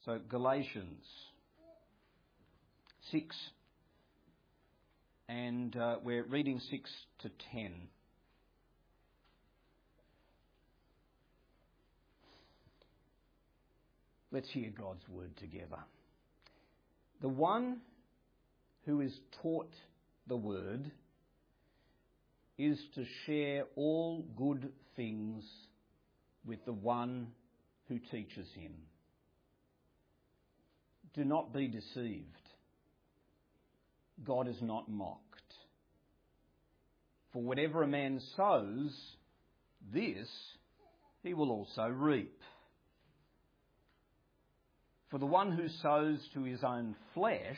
So Galatians 6, and we're reading 6 to 10. Let's hear God's word together. The one who is taught the word is to share all good things with the one who teaches him. Do not be deceived. God is not mocked. For whatever a man sows, this he will also reap. For the one who sows to his own flesh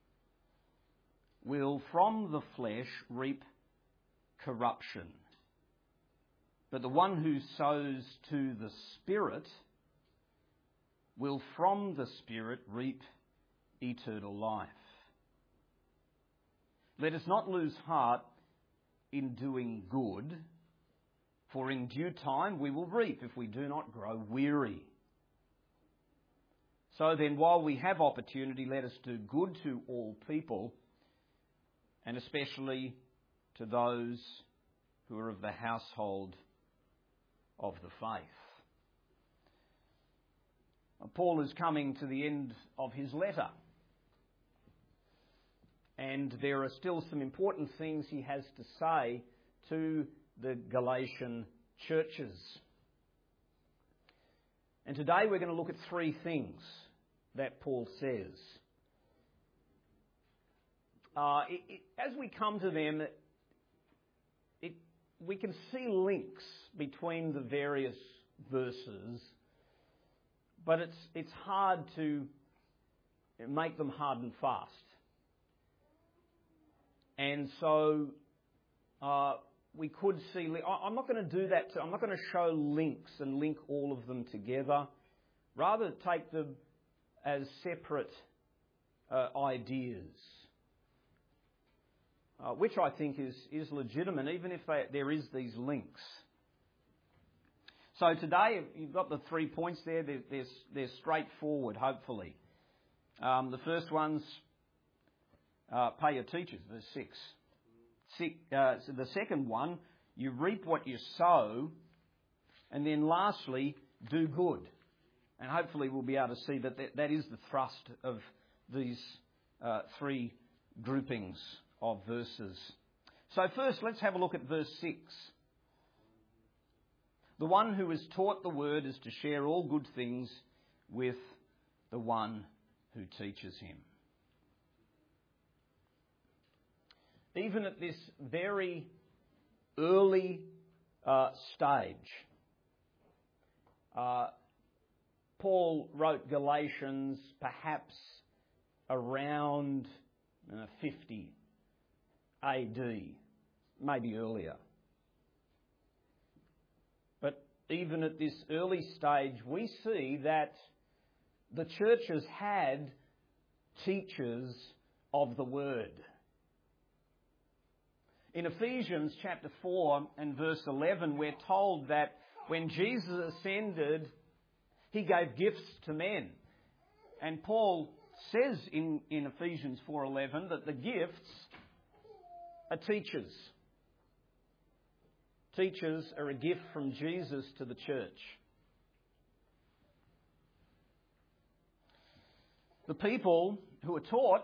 will from the flesh reap corruption. But the one who sows to the Spirit will from the Spirit reap eternal life. Let us not lose heart in doing good, for in due time we will reap if we do not grow weary. So then, while we have opportunity, let us do good to all people, and especially to those who are of the household of the faith. Paul is coming to the end of his letter, and there are still some important things he has to say to the Galatian churches. And today we're going to look at three things that Paul says. As we come to them, we can see links between the various verses, but it's hard to make them hard and fast. And so we could see... I'm not going to do that. I'm not going to show links and link all of them together. Rather, take them as separate ideas, which I think is legitimate, even if there is these links. So today, you've got the 3 points there. They're straightforward, hopefully. The first one's pay your teachers, verse 6. So the second one, you reap what you sow. And then lastly, do good. And hopefully we'll be able to see that is the thrust of these three groupings of verses. So first, let's have a look at verse 6. The one who is taught the word is to share all good things with the one who teaches him. Even at this very early stage, Paul wrote Galatians perhaps around 50 AD, maybe earlier. But even at this early stage, we see that the churches had teachers of the word. In Ephesians chapter 4 and verse 11, we're told that when Jesus ascended, he gave gifts to men. And Paul says in Ephesians 4:11 that the gifts are teachers. Teachers are a gift from Jesus to the church. The people who are taught,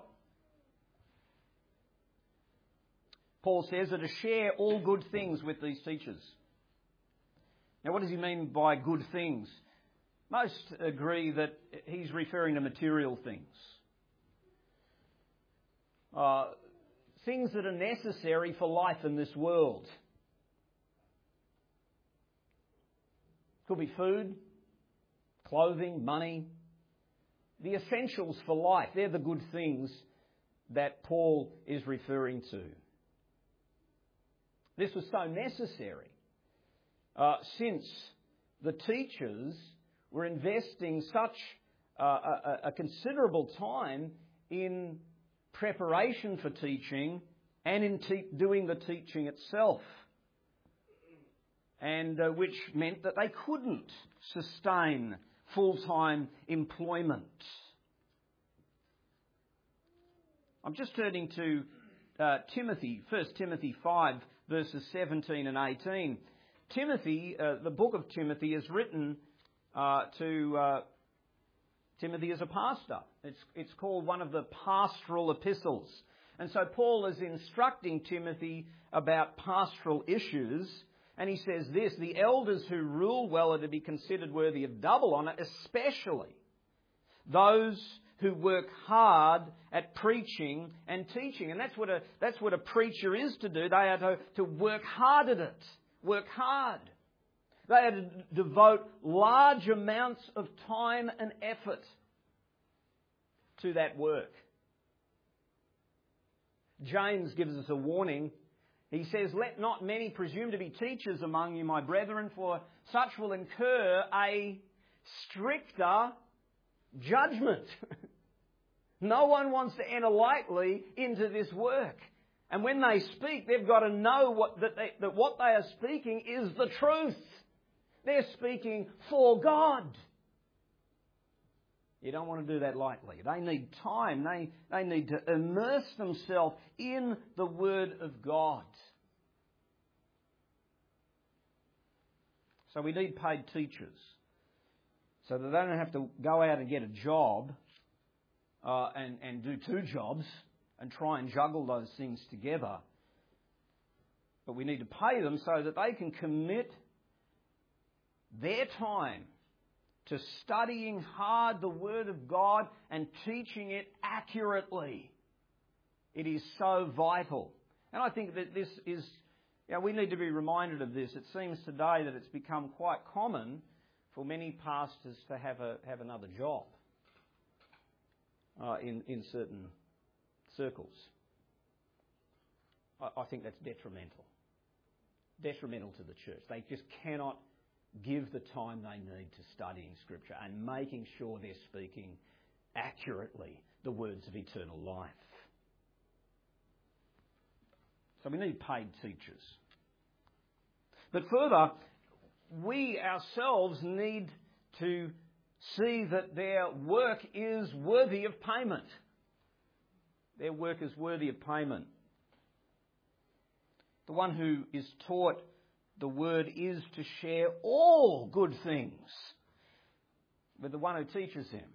Paul says, are to share all good things with these teachers. Now, what does he mean by good things? Most agree that he's referring to material things. Things that are necessary for life in this world. Could be food, clothing, money. The essentials for life. They're the good things that Paul is referring to. This was so necessary since the teachers were investing such a considerable time in preparation for teaching and in doing the teaching itself, and which meant that they couldn't sustain full-time employment. I'm just turning to Timothy, 1 Timothy 5, verses 17 and 18. Timothy, the book of Timothy, is written to Timothy as a pastor. It's called one of the pastoral epistles. And so Paul is instructing Timothy about pastoral issues, and he says this: the elders who rule well are to be considered worthy of double honour, especially those who work hard at preaching and teaching. And that's what a preacher is to do. They are to work hard at it. Work hard. They are to devote large amounts of time and effort to that work. James gives us a warning. He says, "Let not many presume to be teachers among you, my brethren, for such will incur a stricter judgment." No one wants to enter lightly into this work. And when they speak, they've got to know that what they are speaking is the truth. They're speaking for God. You don't want to do that lightly. They need time. They need to immerse themselves in the Word of God. So we need paid teachers, so that they don't have to go out and get a job and do two jobs and try and juggle those things together. But we need to pay them so that they can commit their time to studying hard the Word of God and teaching it accurately. It is so vital. And I think that this is, we need to be reminded of this. It seems today that it's become quite common for many pastors to have another job in certain circles. I think that's detrimental. Detrimental to the church. They just cannot give the time they need to studying Scripture and making sure they're speaking accurately the words of eternal life. So we need paid teachers. But further, we ourselves need to see that their work is worthy of payment. Their work is worthy of payment. The one who is taught the Word is to share all good things with the one who teaches him.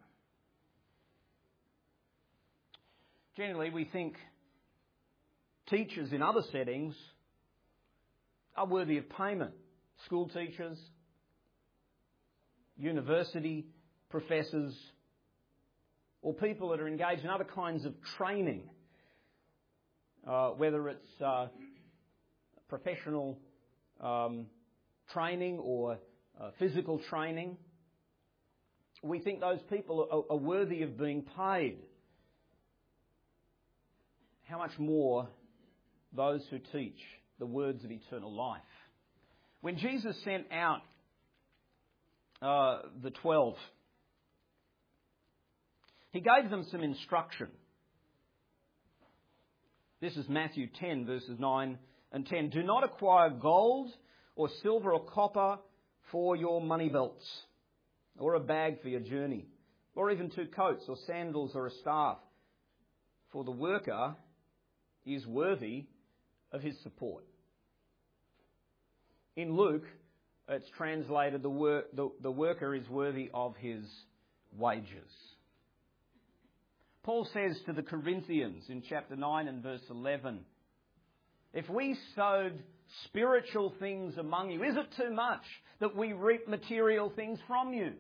Generally, we think teachers in other settings are worthy of payment. School teachers, university professors, or people that are engaged in other kinds of training, whether it's professional training or physical training. We think those people are worthy of being paid. How much more those who teach the words of eternal life? When Jesus sent out the 12, he gave them some instruction. This is Matthew 10, verses 9 and 10. "Do not acquire gold or silver or copper for your money belts, or a bag for your journey, or even 2 coats or sandals or a staff, for the worker is worthy of his support." In Luke, it's translated, the worker is worthy of his wages. Paul says to the Corinthians in chapter 9 and verse 11, "If we sowed spiritual things among you, is it too much that we reap material things from you?"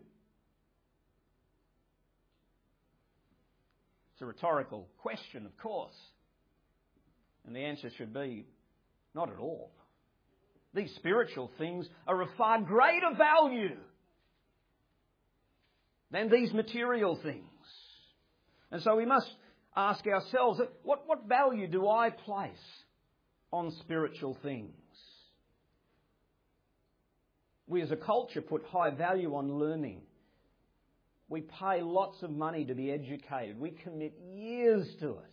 It's a rhetorical question, of course. And the answer should be, not at all. These spiritual things are of far greater value than these material things. And so we must ask ourselves, what value do I place on spiritual things? We as a culture put high value on learning. We pay lots of money to be educated. We commit years to it.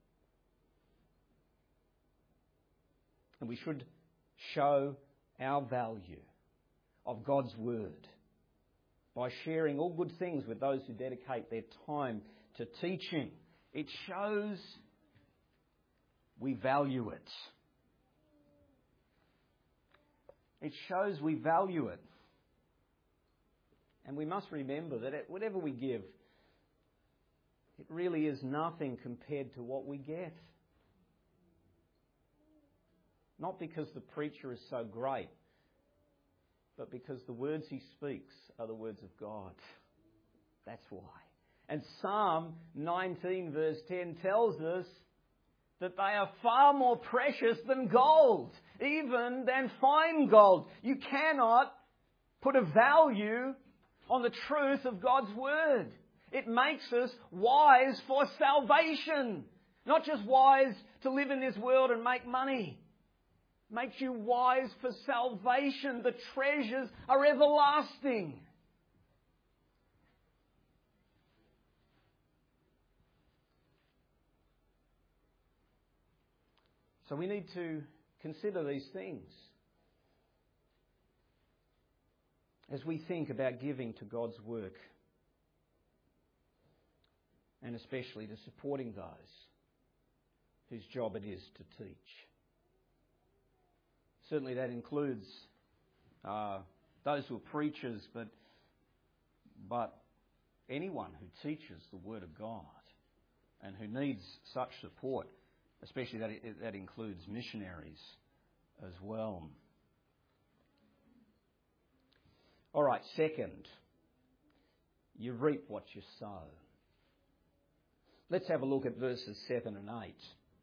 And we should show our value of God's Word by sharing all good things with those who dedicate their time to teaching. It shows we value it. It shows we value it. And we must remember that whatever we give, it really is nothing compared to what we get. Not because the preacher is so great, but because the words he speaks are the words of God. That's why. And Psalm 19 verse 10 tells us that they are far more precious than gold, even than fine gold. You cannot put a value on the truth of God's Word. It makes us wise for salvation, not just wise to live in this world and make money. It makes you wise for salvation. The treasures are everlasting. So we need to consider these things as we think about giving to God's work, and especially to supporting those whose job it is to teach. Certainly that includes those who are preachers, but anyone who teaches the Word of God and who needs such support. Especially that includes missionaries as well. All right, second, you reap what you sow. Let's have a look at verses 7 and 8.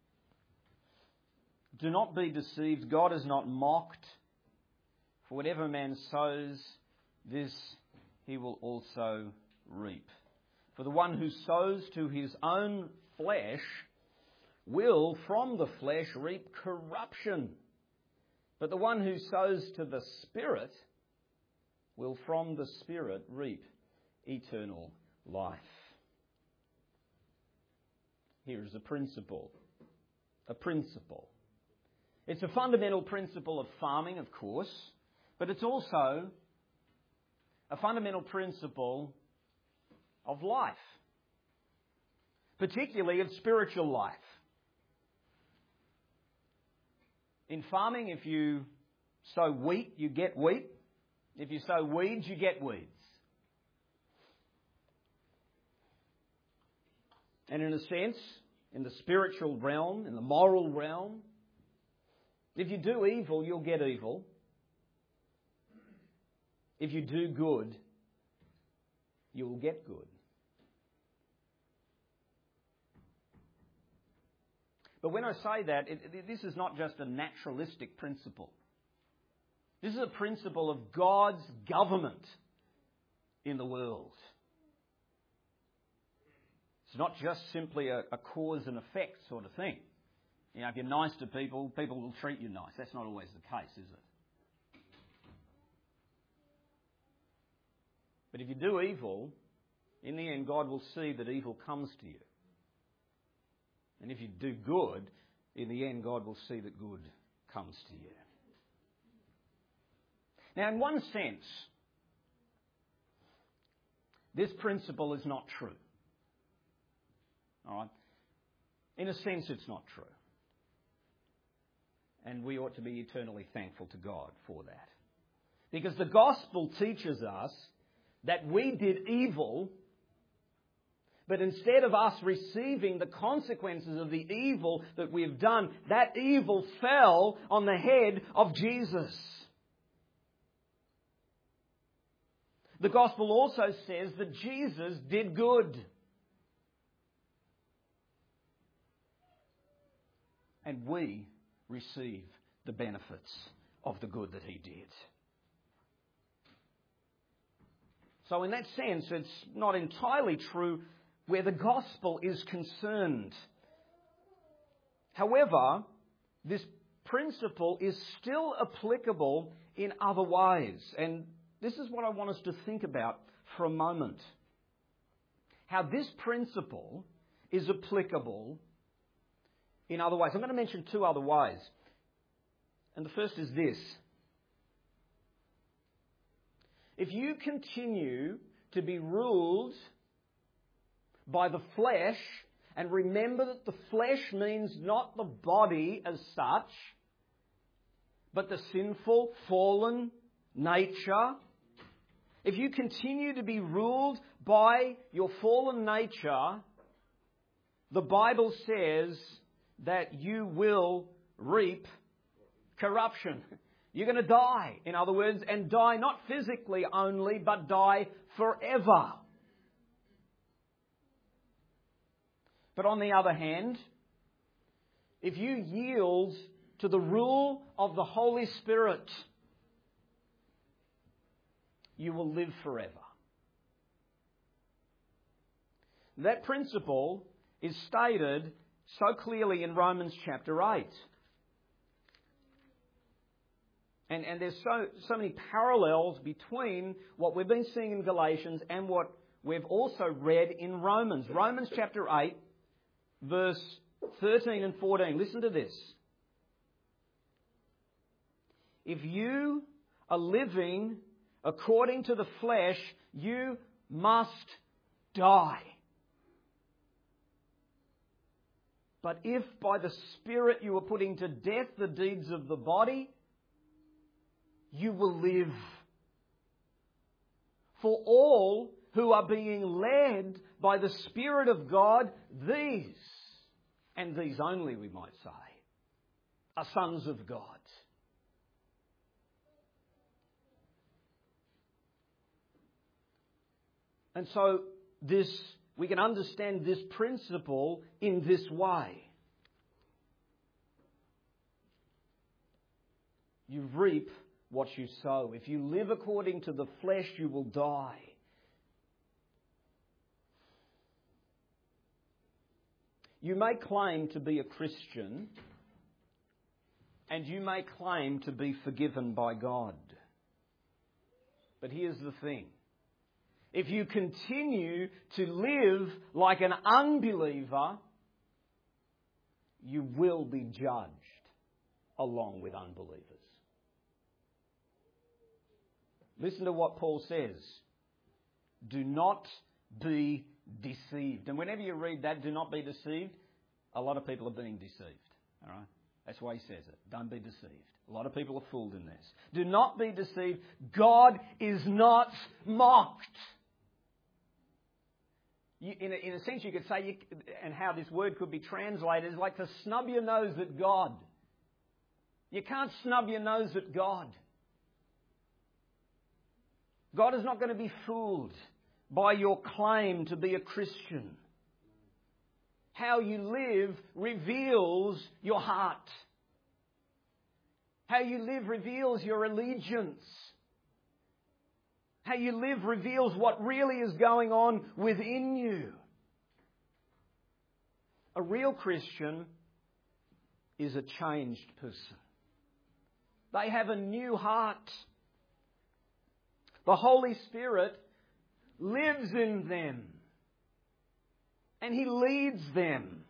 Do not be deceived, God is not mocked. For whatever a man sows, this he will also reap. For the one who sows to his own flesh will from the flesh reap corruption. But the one who sows to the Spirit will from the Spirit reap eternal life. Here is a principle. A principle. It's a fundamental principle of farming, of course, but it's also a fundamental principle of life, particularly of spiritual life. In farming, if you sow wheat, you get wheat. If you sow weeds, you get weeds. And in a sense, in the spiritual realm, in the moral realm, if you do evil, you'll get evil. If you do good, you will get good. But when I say that, this is not just a naturalistic principle. This is a principle of God's government in the world. It's not just simply a cause and effect sort of thing. You know, if you're nice to people, people will treat you nice. That's not always the case, is it? But if you do evil, in the end, God will see that evil comes to you. And if you do good, in the end, God will see that good comes to you. Now, in one sense, this principle is not true. All right? In a sense, it's not true. And we ought to be eternally thankful to God for that. Because the gospel teaches us that we did evil, but instead of us receiving the consequences of the evil that we have done, that evil fell on the head of Jesus. The gospel also says that Jesus did good. And we receive the benefits of the good that he did. So in that sense, it's not entirely true where the gospel is concerned. However, this principle is still applicable in other ways. And this is what I want us to think about for a moment. How this principle is applicable in other ways. I'm going to mention two other ways. And the first is this. If you continue to be ruled by the flesh, and remember that the flesh means not the body as such, but the sinful, fallen nature. If you continue to be ruled by your fallen nature, the Bible says that you will reap corruption. You're going to die, in other words, and die not physically only, but die forever. But on the other hand, if you yield to the rule of the Holy Spirit, you will live forever. That principle is stated so clearly in Romans chapter 8. And there's so many parallels between what we've been seeing in Galatians and what we've also read in Romans. Romans chapter 8, verse 13 and 14. Listen to this. If you are living according to the flesh, you must die. But if by the Spirit you are putting to death the deeds of the body, you will live. For all who are being led by the Spirit of God, these, and these only we might say, are sons of God. And so we can understand this principle in this way. You reap what you sow. If you live according to the flesh, you will die. You may claim to be a Christian, and you may claim to be forgiven by God. But here's the thing. If you continue to live like an unbeliever, you will be judged along with unbelievers. Listen to what Paul says. Do not be deceived. And whenever you read that, do not be deceived, a lot of people are being deceived. All right? That's why he says it. Don't be deceived. A lot of people are fooled in this. Do not be deceived. God is not mocked. In a sense, you could say, and how this word could be translated, is like to snub your nose at God. You can't snub your nose at God. God is not going to be fooled by your claim to be a Christian. How you live reveals your heart. How you live reveals your allegiance. How you live reveals what really is going on within you. A real Christian is a changed person. They have a new heart. The Holy Spirit lives in them. And He leads them.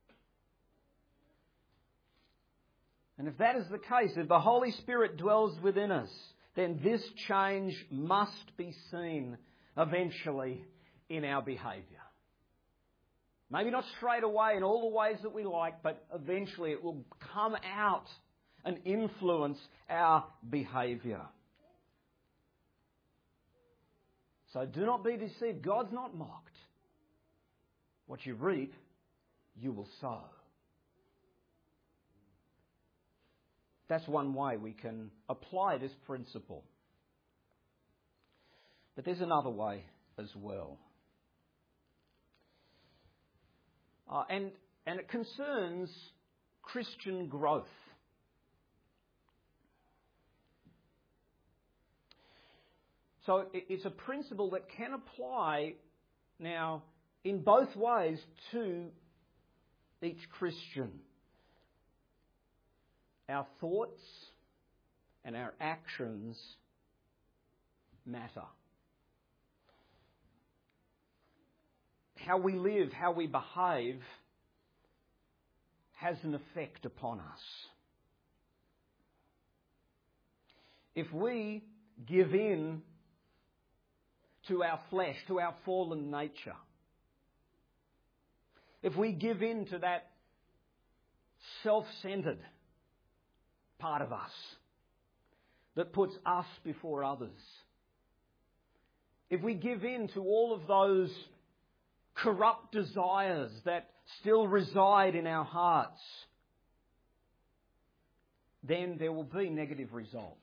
And if that is the case, if the Holy Spirit dwells within us, then this change must be seen eventually in our behaviour. Maybe not straight away in all the ways that we like, but eventually it will come out and influence our behaviour. So do not be deceived. God's not mocked. What you reap, you will sow. That's one way we can apply this principle. But there's another way as well. And it concerns Christian growth. So it's a principle that can apply now in both ways to each Christian. Our thoughts and our actions matter. How we live, how we behave has an effect upon us. If we give in to our flesh, to our fallen nature. If we give in to that self-centered part of us that puts us before others, if we give in to all of those corrupt desires that still reside in our hearts, then there will be negative results.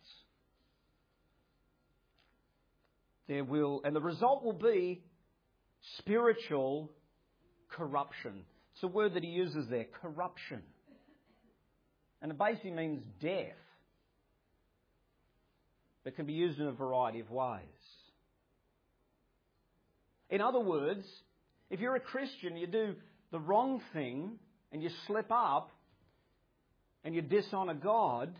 And the result will be spiritual corruption. It's a word that he uses there, corruption. And it basically means death. It can be used in a variety of ways. In other words, if you're a Christian, you do the wrong thing and you slip up and you dishonour God,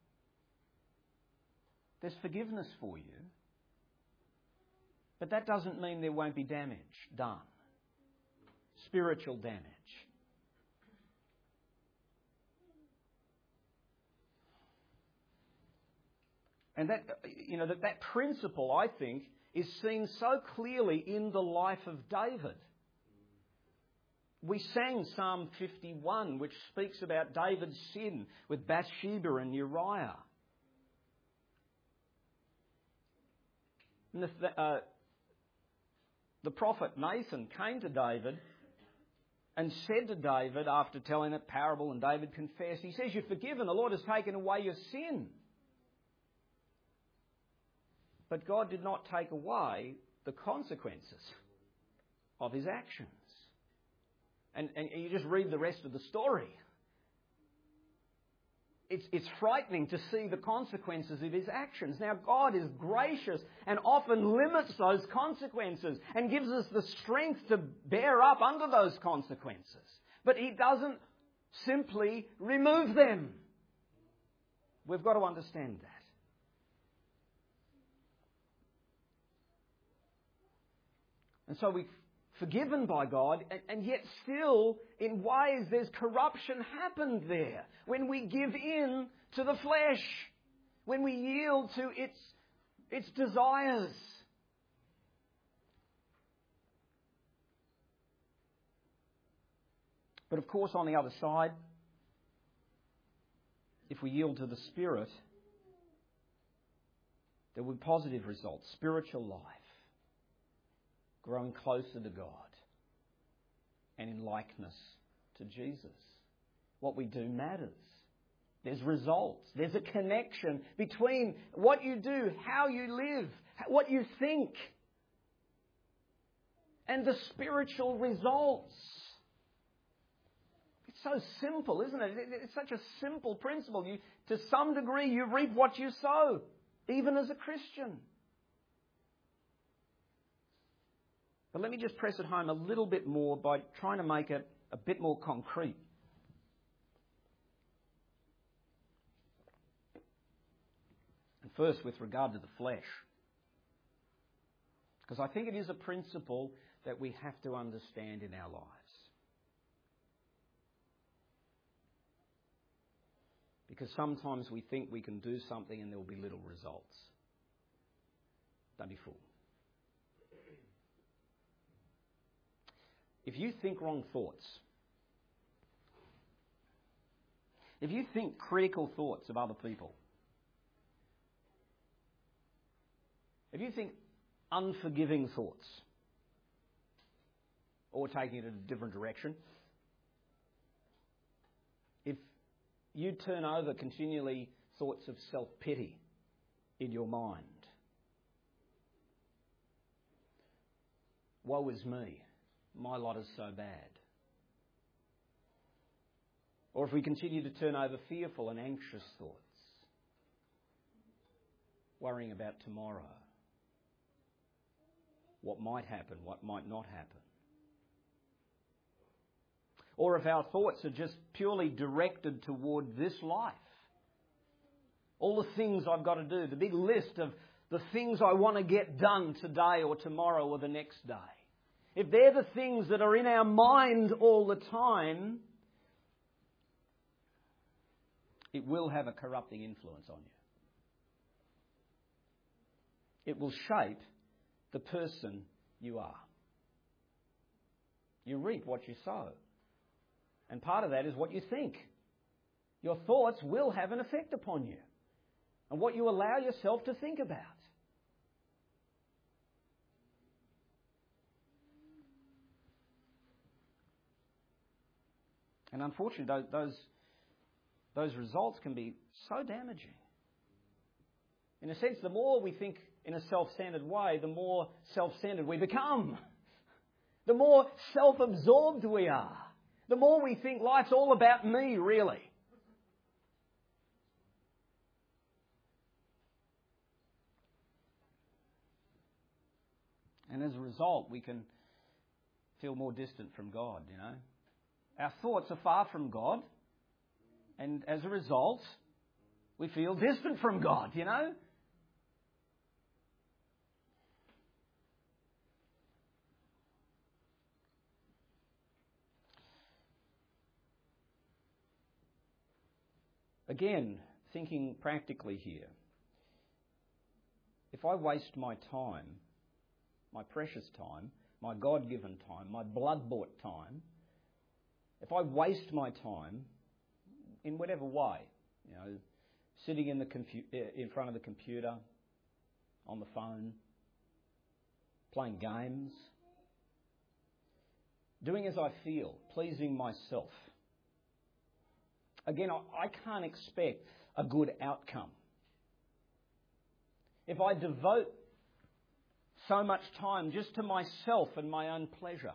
there's forgiveness for you. But that doesn't mean there won't be damage done. Spiritual damage. And that principle, I think, is seen so clearly in the life of David. We sang Psalm 51, which speaks about David's sin with Bathsheba and Uriah. And the prophet Nathan came to David and said to David, after telling that parable, and David confessed, he says, "You're forgiven, the Lord has taken away your sin." But God did not take away the consequences of his actions. And you just read the rest of the story. It's frightening to see the consequences of his actions. Now, God is gracious and often limits those consequences and gives us the strength to bear up under those consequences. But he doesn't simply remove them. We've got to understand that. And so we're forgiven by God, and yet still, in ways, there's corruption happened there. When we give in to the flesh, when we yield to its desires. But of course, on the other side, if we yield to the Spirit, there will be positive results, spiritual life. Growing closer to God and in likeness to Jesus. What we do matters. There's results. There's a connection between what you do, how you live, what you think, and the spiritual results. It's so simple, isn't it? It's such a simple principle. To some degree, you reap what you sow, even as a Christian. But let me just press it home a little bit more by trying to make it a bit more concrete. And first, with regard to the flesh. Because I think it is a principle that we have to understand in our lives. Because sometimes we think we can do something and there will be little results. Don't be fooled. If you think wrong thoughts, if you think critical thoughts of other people, if you think unforgiving thoughts, or taking it in a different direction, if you turn over continually thoughts of self-pity in your mind, woe is me. My lot is so bad. Or if we continue to turn over fearful and anxious thoughts, worrying about tomorrow, what might happen, what might not happen. Or if our thoughts are just purely directed toward this life, all the things I've got to do, the big list of the things I want to get done today or tomorrow or the next day. If they're the things that are in our mind all the time, it will have a corrupting influence on you. It will shape the person you are. You reap what you sow. And part of that is what you think. Your thoughts will have an effect upon you and what you allow yourself to think about. And unfortunately, those results can be so damaging. In a sense, the more we think in a self-centered way, the more self-centered we become. The more self-absorbed we are. The more we think life's all about me, really. And as a result, we can feel more distant from God, you know. Our thoughts are far from God, and as a result, we feel distant from God, you know. Again, thinking practically here, if I waste my time, my precious time, my God-given time, my blood-bought time, if I waste my time in whatever way, you know, sitting in front of the computer, on the phone, playing games, doing as I feel, pleasing myself, again, I can't expect a good outcome. If I devote so much time just to myself and my own pleasure,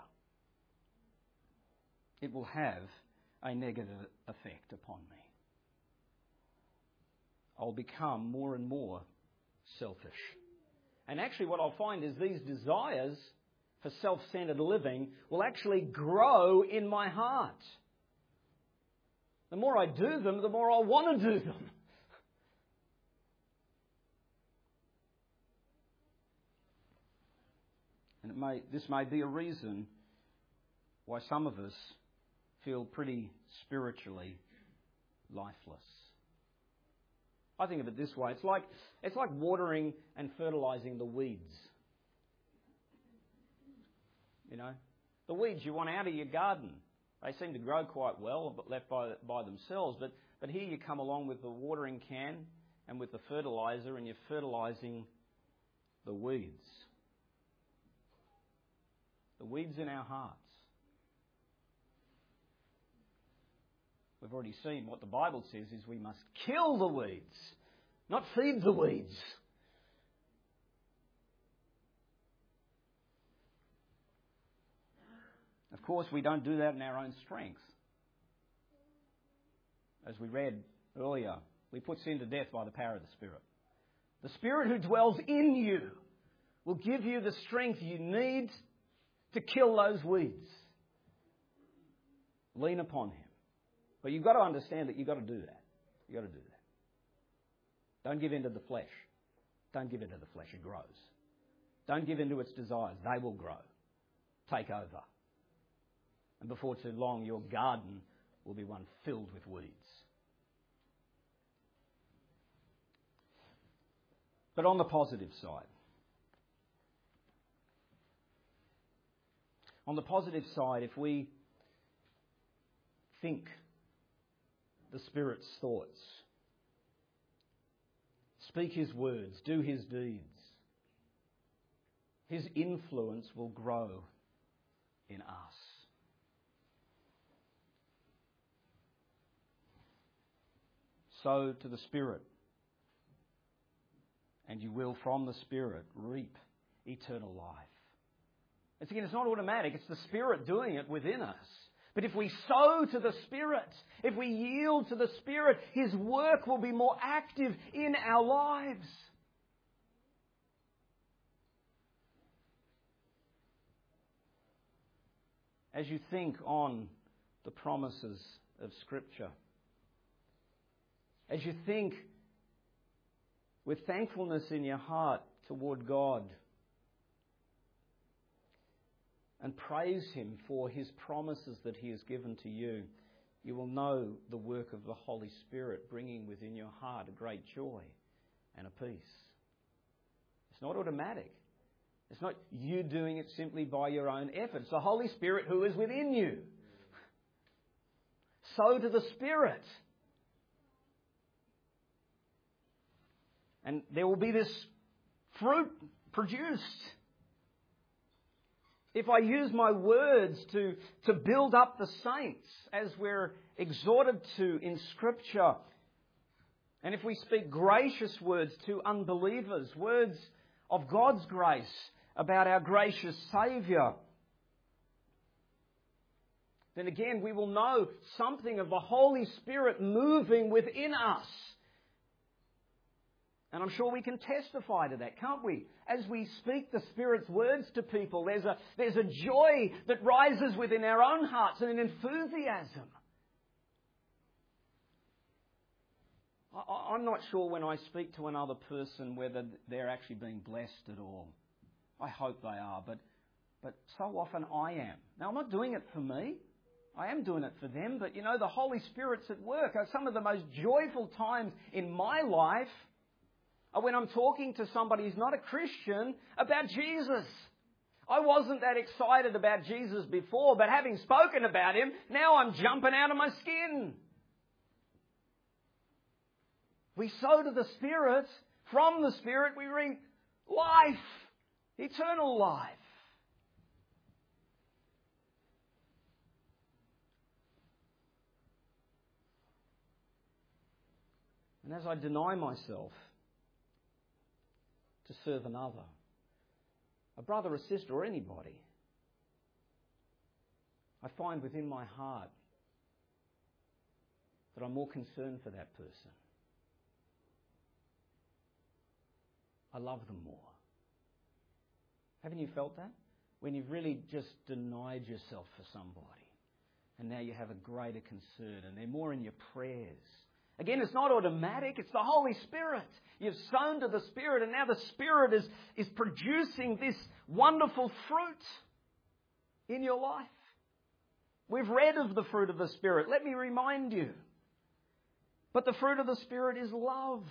it will have a negative effect upon me. I'll become more and more selfish. And actually what I'll find is these desires for self-centered living will actually grow in my heart. The more I do them, the more I'll want to do them. And this may be a reason why some of us feel pretty spiritually lifeless. I think of it this way. It's like watering and fertilizing the weeds. You know, the weeds you want out of your garden. They seem to grow quite well, but left by themselves. But here you come along with the watering can and with the fertilizer, and you're fertilizing the weeds. The weeds in our hearts. We've already seen what the Bible says is we must kill the weeds, not feed the weeds. Of course, we don't do that in our own strength. As we read earlier, we put sin to death by the power of the Spirit. The Spirit who dwells in you will give you the strength you need to kill those weeds. Lean upon Him. But you've got to understand that you've got to do that. You've got to do that. Don't give in to the flesh. Don't give in to the flesh. It grows. Don't give in to its desires. They will grow. Take over. And before too long, your garden will be one filled with weeds. But on the positive side, if we think the Spirit's thoughts, speak His words, do His deeds, His influence will grow in us. Sow to the Spirit, and you will from the Spirit reap eternal life. It's not automatic. It's the Spirit doing it within us. But if we sow to the Spirit, if we yield to the Spirit, His work will be more active in our lives. As you think on the promises of Scripture, as you think with thankfulness in your heart toward God, and praise Him for His promises that He has given to you, you will know the work of the Holy Spirit bringing within your heart a great joy and a peace. It's not automatic. It's not you doing it simply by your own effort. It's the Holy Spirit who is within you. Sow to the Spirit. And there will be this fruit produced. If I use my words to build up the saints, as we're exhorted to in Scripture, and if we speak gracious words to unbelievers, words of God's grace about our gracious Saviour, then again we will know something of the Holy Spirit moving within us. And I'm sure we can testify to that, can't we? As we speak the Spirit's words to people, there's a joy that rises within our own hearts and an enthusiasm. I'm not sure when I speak to another person whether they're actually being blessed at all. I hope they are, but so often I am. Now, I'm not doing it for me. I am doing it for them, but you know, the Holy Spirit's at work. Some of the most joyful times in my life are when I'm talking to somebody who's not a Christian about Jesus. I wasn't that excited about Jesus before, but having spoken about Him, now I'm jumping out of my skin. We sow to the Spirit. From the Spirit we reap life, eternal life. And as I deny myself to serve another, a brother or sister or anybody, I find within my heart that I'm more concerned for that person. I love them more. Haven't you felt that? When you've really just denied yourself for somebody and now you have a greater concern and they're more in your prayers. Again, it's not automatic, it's the Holy Spirit. You've sown to the Spirit and now the Spirit is producing this wonderful fruit in your life. We've read of the fruit of the Spirit. Let me remind you. But the fruit of the Spirit is love,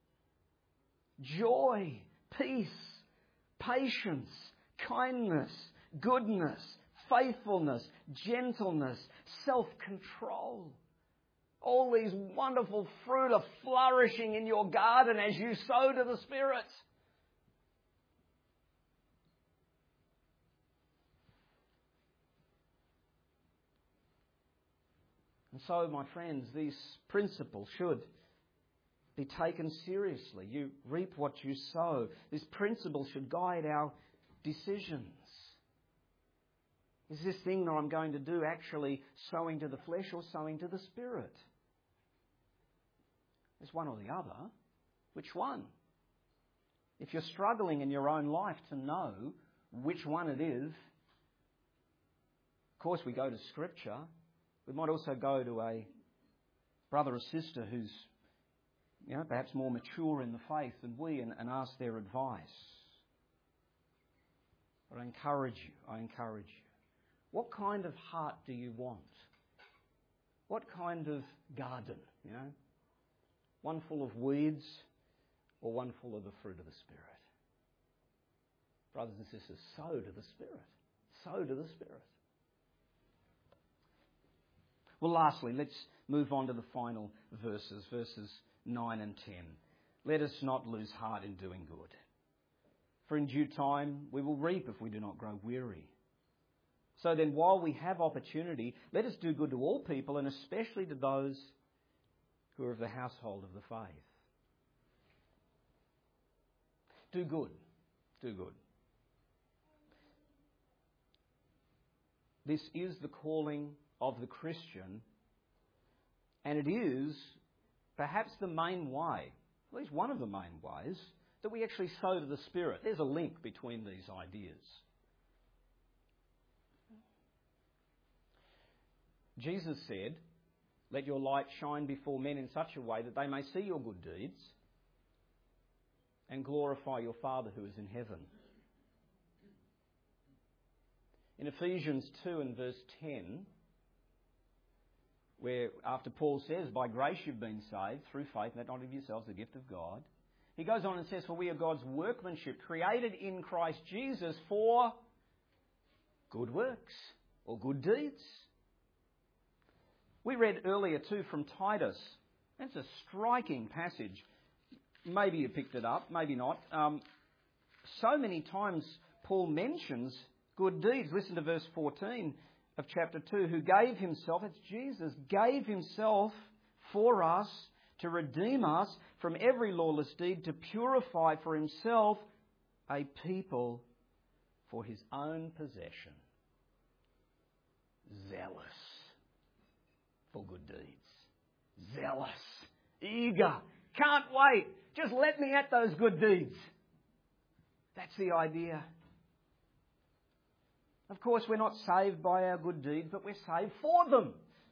joy, peace, patience, kindness, goodness, faithfulness, gentleness, self-control. All these wonderful fruit are flourishing in your garden as you sow to the Spirit. And so, my friends, these principles should be taken seriously. You reap what you sow. This principle should guide our decisions. Is this thing that I'm going to do actually sowing to the flesh or sowing to the Spirit? It's one or the other. Which one? If you're struggling in your own life to know which one it is, of course we go to Scripture. We might also go to a brother or sister who's perhaps more mature in the faith than we and ask their advice. But I encourage you. What kind of heart do you want? What kind of garden, One full of weeds or one full of the fruit of the Spirit? Brothers and sisters, sow to the Spirit. Sow to the Spirit. Well, lastly, let's move on to the final verses 9 and 10. Let us not lose heart in doing good. For in due time we will reap if we do not grow weary. So then, while we have opportunity, let us do good to all people, and especially to those who are of the household of the faith. Do good. Do good. This is the calling of the Christian, and it is perhaps the main way, at least one of the main ways, that we actually sow to the Spirit. There's a link between these ideas. Jesus said, "Let your light shine before men in such a way that they may see your good deeds and glorify your Father who is in heaven." In Ephesians 2 and verse 10, where after Paul says, "By grace you've been saved through faith, that not of yourselves, the gift of God," He goes on and says, for we are God's workmanship, created in Christ Jesus for good works or good deeds. We read earlier too from Titus. That's a striking passage. Maybe you picked it up, maybe not. So many times Paul mentions good deeds. Listen to verse 14 of chapter 2. Who gave himself, it's Jesus, gave himself for us to redeem us from every lawless deed, to purify for himself a people for his own possession, zealous for good deeds. Zealous, eager, can't wait. Just let me at those good deeds. That's the idea. Of course, we're not saved by our good deeds, but we're saved for them.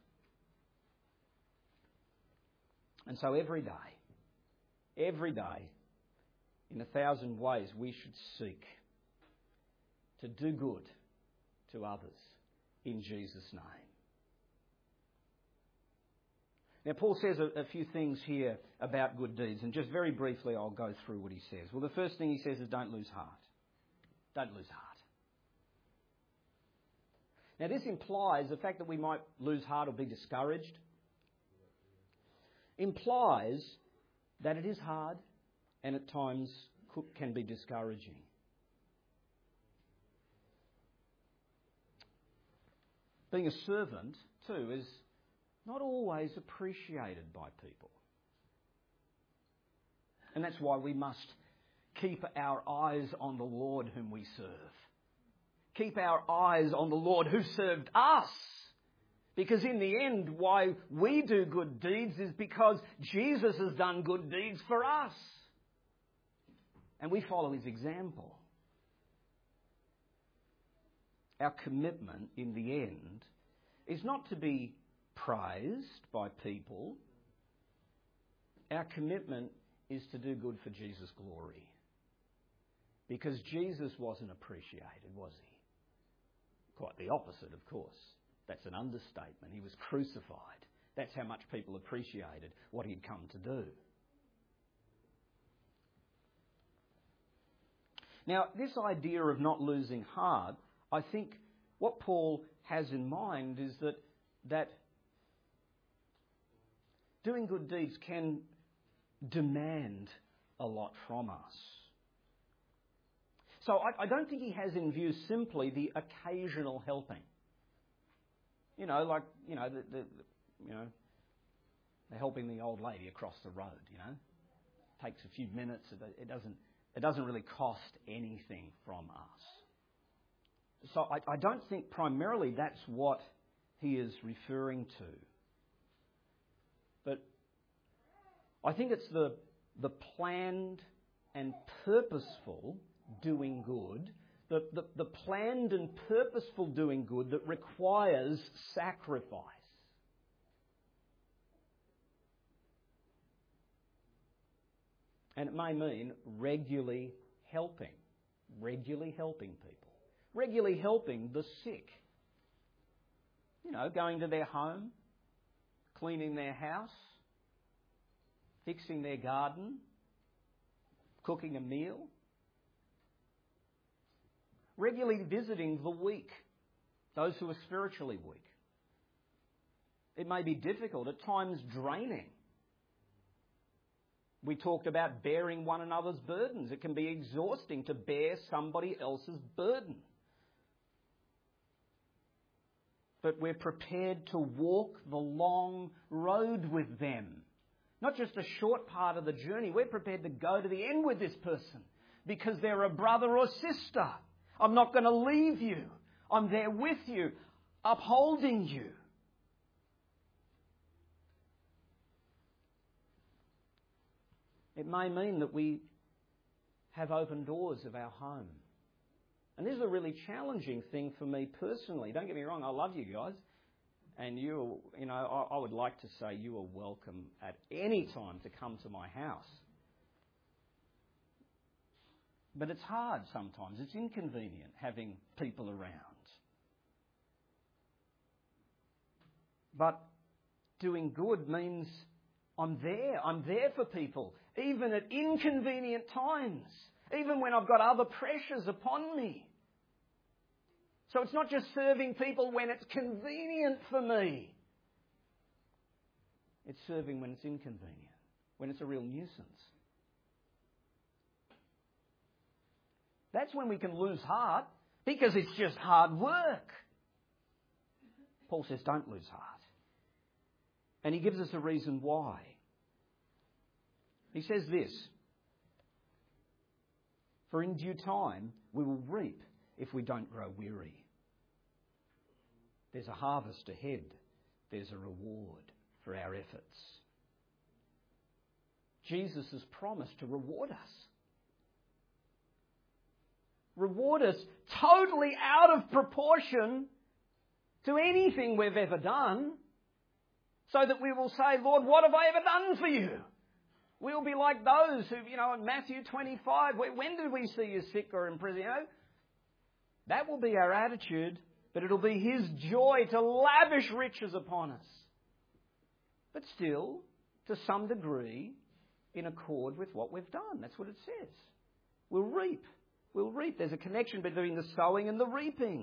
And so every day, in 1,000 ways, we should seek to do good to others in Jesus' name. Now, Paul says a few things here about good deeds, and just very briefly I'll go through what he says. Well, the first thing he says is don't lose heart. Don't lose heart. Now, this implies the fact that we might lose heart or be discouraged, implies that it is hard and at times can be discouraging. Being a servant, too, is not always appreciated by people. And that's why we must keep our eyes on the Lord whom we serve. Keep our eyes on the Lord who served us. Because in the end, why we do good deeds is because Jesus has done good deeds for us. And we follow his example. Our commitment in the end is not to be praised by people. Our commitment is to do good for Jesus' glory. Because Jesus wasn't appreciated, was he? Quite the opposite, of course. That's an understatement. He was crucified. That's how much people appreciated what he'd come to do. Now, this idea of not losing heart, I think what Paul has in mind is that doing good deeds can demand a lot from us. So I don't think he has in view simply the occasional helping. They're helping the old lady across the road, Takes a few minutes. It doesn't really cost anything from us. So I don't think primarily that's what he is referring to. But I think it's the planned and purposeful doing good, the planned and purposeful doing good that requires sacrifice. And it may mean regularly helping people, regularly helping the sick. Going to their home, cleaning their house, fixing their garden, cooking a meal. Regularly visiting the weak, those who are spiritually weak. It may be difficult, at times draining. We talked about bearing one another's burdens. It can be exhausting to bear somebody else's burden. But we're prepared to walk the long road with them. Not just a short part of the journey. We're prepared to go to the end with this person because they're a brother or sister. I'm not going to leave you. I'm there with you, upholding you. It may mean that we have open doors of our home. And this is a really challenging thing for me personally. Don't get me wrong, I love you guys. And I would like to say you are welcome at any time to come to my house. But it's hard sometimes. It's inconvenient having people around. But doing good means I'm there. I'm there for people, even at inconvenient times, even when I've got other pressures upon me. So it's not just serving people when it's convenient for me. It's serving when it's inconvenient, when it's a real nuisance. That's when we can lose heart, because it's just hard work. Paul says, don't lose heart. And he gives us a reason why. He says this, for in due time we will reap if we don't grow weary. There's a harvest ahead. There's a reward for our efforts. Jesus has promised to reward us. Reward us totally out of proportion to anything we've ever done, so that we will say, Lord, what have I ever done for you? We'll be like those who, in Matthew 25, when did we see you sick or in prison? That will be our attitude, but it'll be His joy to lavish riches upon us. But still, to some degree, in accord with what we've done. That's what it says. We'll reap. We'll reap. There's a connection between the sowing and the reaping.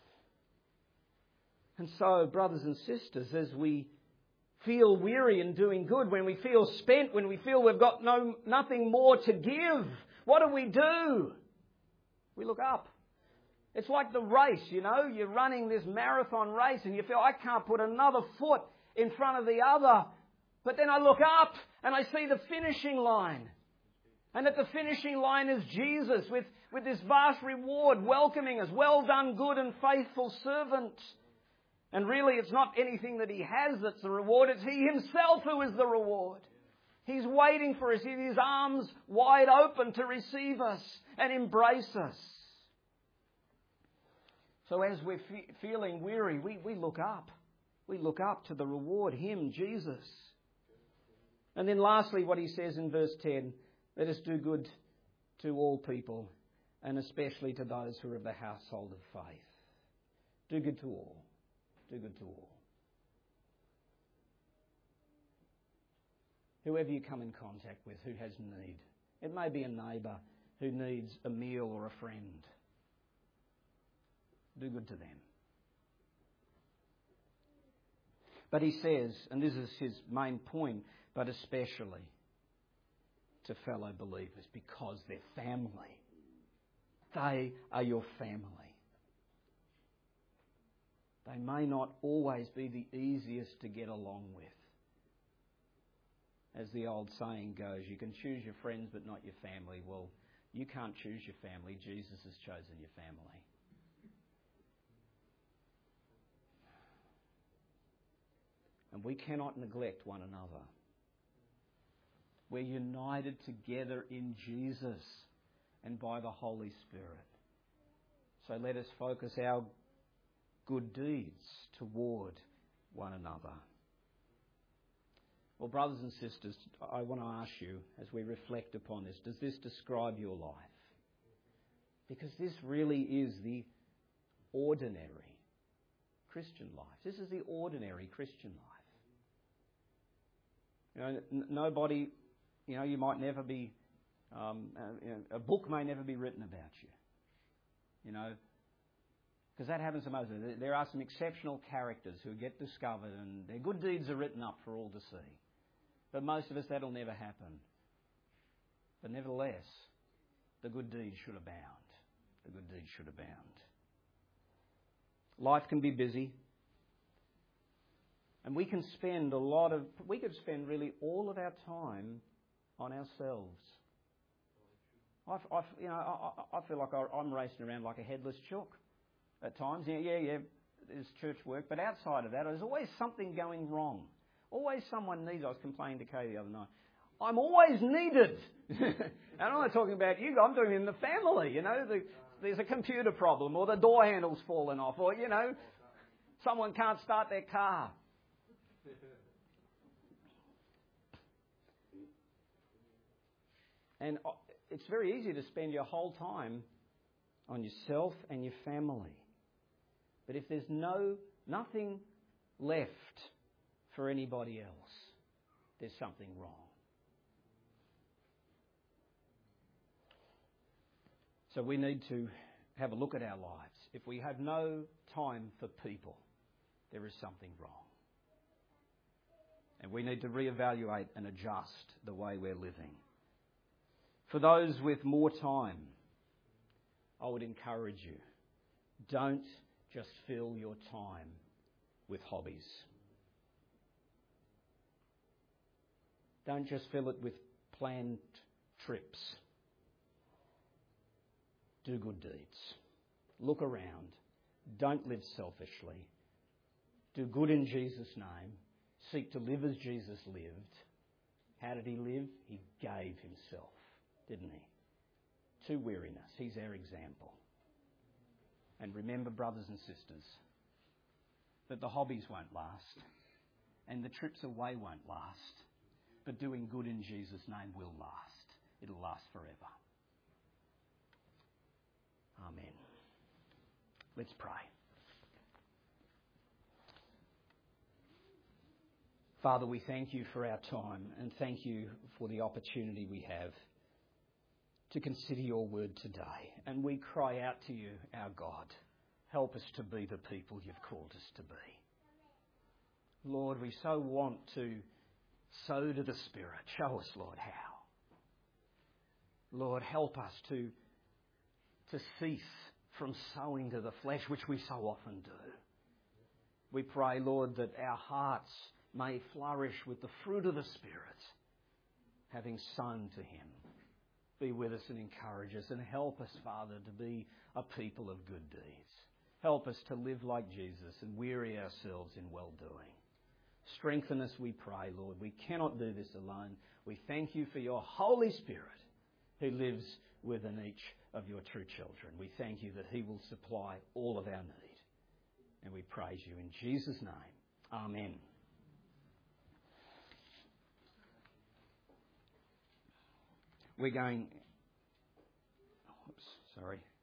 And so, brothers and sisters, as we feel weary in doing good, when we feel spent, when we feel we've got nothing more to give, what do? We look up. It's like the race, You're running this marathon race and you feel, I can't put another foot in front of the other. But then I look up and I see the finishing line. And at the finishing line is Jesus with this vast reward welcoming us. Well done, good and faithful servant. And really it's not anything that He has that's the reward. It's He Himself who is the reward. He's waiting for us with His arms wide open to receive us and embrace us. So as we're feeling weary, we look up. We look up to the reward, Him, Jesus. And then lastly, what He says in verse 10, let us do good to all people, and especially to those who are of the household of faith. Do good to all. Do good to all. Whoever you come in contact with who has need. It may be a neighbour who needs a meal or a friend. Do good to them. But he says, and this is his main point, but especially to fellow believers, because they're family. They are your family. They may not always be the easiest to get along with. As the old saying goes, you can choose your friends but not your family. Well, you can't choose your family. Jesus has chosen your family. And we cannot neglect one another. We're united together in Jesus and by the Holy Spirit. So let us focus our good deeds toward one another. Well, brothers and sisters, I want to ask you, as we reflect upon this, does this describe your life? Because this really is the ordinary Christian life. This is the ordinary Christian life. Nobody, you might never be, a book may never be written about you. Because that happens to most of them. There are some exceptional characters who get discovered and their good deeds are written up for all to see. But most of us, that'll never happen. But nevertheless, the good deeds should abound. The good deeds should abound. Life can be busy. And we could spend really all of our time on ourselves. I feel like I'm racing around like a headless chook at times. Yeah, there's church work, but outside of that, there's always something going wrong. Always someone needs. I was complaining to Kay the other night. I'm always needed. And I'm not talking about you. I'm talking in the family. There's a computer problem, or the door handle's fallen off, or someone can't start their car. And it's very easy to spend your whole time on yourself and your family. But if there's nothing left for anybody else, there's something wrong. So we need to have a look at our lives. If we have no time for people, there is something wrong. And we need to reevaluate and adjust the way we're living. For those with more time, I would encourage you, don't just fill your time with hobbies. Don't just fill it with planned trips. Do good deeds. Look around. Don't live selfishly. Do good in Jesus' name. Seek to live as Jesus lived. How did he live? He gave himself, didn't he? To weariness. He's our example. And remember, brothers and sisters, that the hobbies won't last and the trips away won't last, but doing good in Jesus' name will last. It'll last forever. Amen. Let's pray. Father, we thank you for our time and thank you for the opportunity we have to consider your word today. And we cry out to you, our God, help us to be the people you've called us to be. Lord, we so want to sow to the Spirit. Show us, Lord, how. Lord, help us to cease from sowing to the flesh, which we so often do. We pray, Lord, that our hearts may flourish with the fruit of the Spirit, having sown to him. Be with us and encourage us and help us, Father, to be a people of good deeds. Help us to live like Jesus and weary ourselves in well-doing. Strengthen us, we pray, Lord. We cannot do this alone. We thank you for your Holy Spirit who lives within each of your true children. We thank you that he will supply all of our need. And we praise you in Jesus' name. Amen. We're going... Oops, sorry.